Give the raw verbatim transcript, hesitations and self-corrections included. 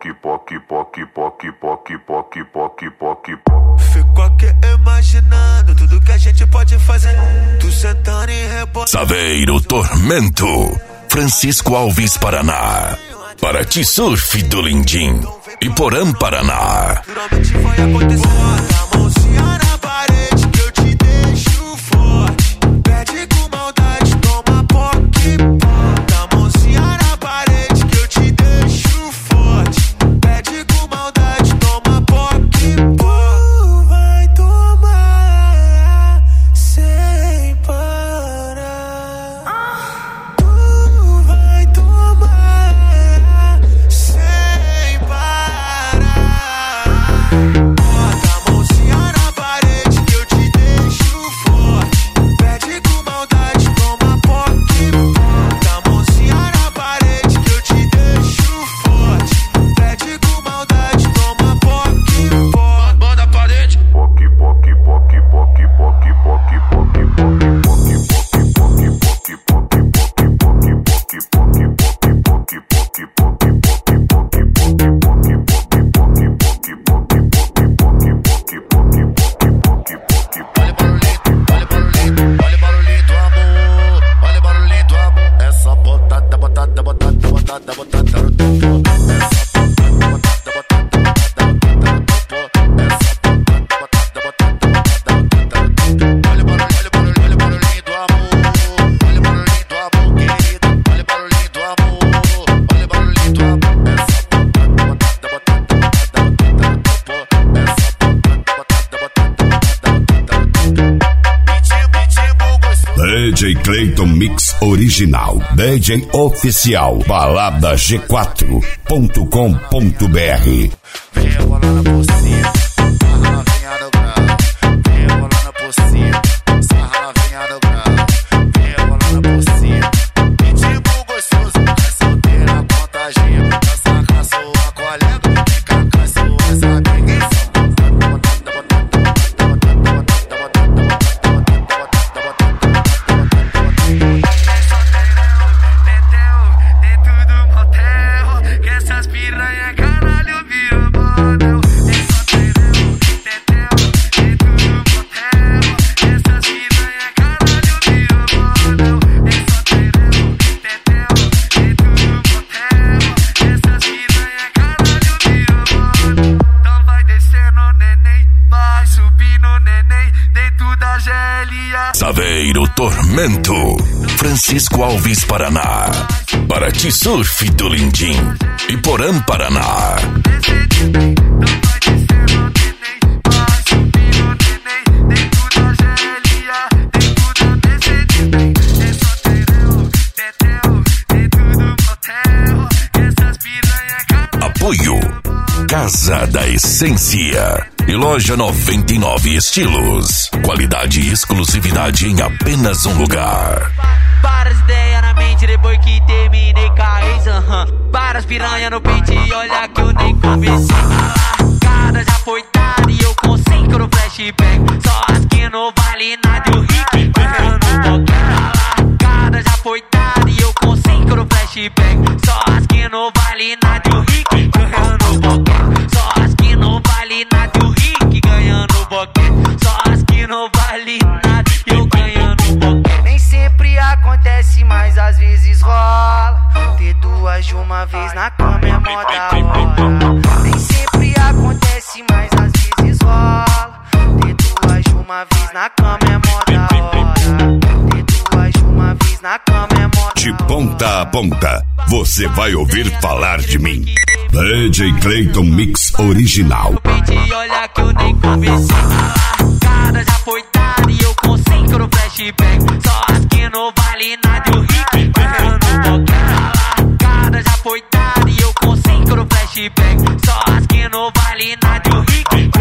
poque, poque, poque, poque, poque, poque, poque, poque, poque. Fico aqui imaginando tudo que a gente pode fazer. Tu sentando e rebolando. Saveiro Tormento, Francisco Alves, Paraná. Paraty Surf do Lindim, Iporã, Paraná. Naturalmente vai acontecer. Bota a mãozinha na parede que eu te deixo forte. Pede com maldade, toma poque. Bota a mãozinha na parede que eu te deixo forte. Pede com maldade, toma poque. Tu vai tomar sem parar. Tu vai tomar sem parar. Bota a mãozinha na parede que eu te deixo forte. Pede com maldade, toma poque. Bota a mãozinha na parede que eu te deixo forte. Pede com maldade, toma poque. Bota a parede. Poque, poque, poque, poque, poque, poque, poque, poque, poque, poque, poque, poque, poque, poque, poque, poque, poque, poque, poque, Olha barulhinho, olha barulhinho do amor, olha barulhinho do amor. Essa botada, botada, botada, botada, botada no topo. Essa botada, botada, botada, botada no topo. Essa botada, botada, botada, botada no topo. Olha barulhinho, olha barulhinho, olha barulhinho do amor, olha barulhinho do amor, querida. Olha barulhinho do amor, olha barulhinho do amor. Essa botada, botada, botada, botada, botada no topo. Essa botada, botada, botada, botada, botada no topo. D J Clayton Mix Original, D J Oficial, balada g quatro ponto com ponto b r. Vem rebolando por cima, sarra novinha no grau. Vem rebolando por cima, sarra novinha no grau. Vem rebolando por cima, pitbull gostoso, é solteira, contagia. Dança com a sua colega, fica com as suas amigas. Saveiro Tormento, Francisco Alves, Paraná. Paraty Surf do Lindim, Iporã, Paraná. Apoio Casa da Essência e Loja noventa e nove Estilos. Qualidade e exclusividade em apenas um lugar. Várias ideias na mente depois que terminei com a ex, uhum. Várias piranha no peito e olha que eu nem comecei. A largada já foi dada e eu consigo no flashback. Só as que não vale nada e o Rick ganhando boquete. A largada já foi dada e eu consigo no flashback. Só as que não vale nada e o Rick ganhando boquete. Só as que não vale nada e o Rick ganhando boquete. Só as que não vale nada e eu ganhando boquete. Nem sempre acontece, mas às vezes rola. Ter duas de uma vez na cama é mó da hora. Nem sempre acontece, mas às vezes rola. Ter duas de uma vez na cama é mó da hora. Ter duas de uma vez na cama é mó da hora. De ponta a ponta, você vai ouvir falar de mim. D J Clayton Mix Original. E olha que eu nem comecei. A largada já foi dada e eu consigo no flashback. Só as que não vale nada e o Rick ganhando boquete. A largada já foi dada e eu consigo no flashback. Só as que não vale nada e o Rick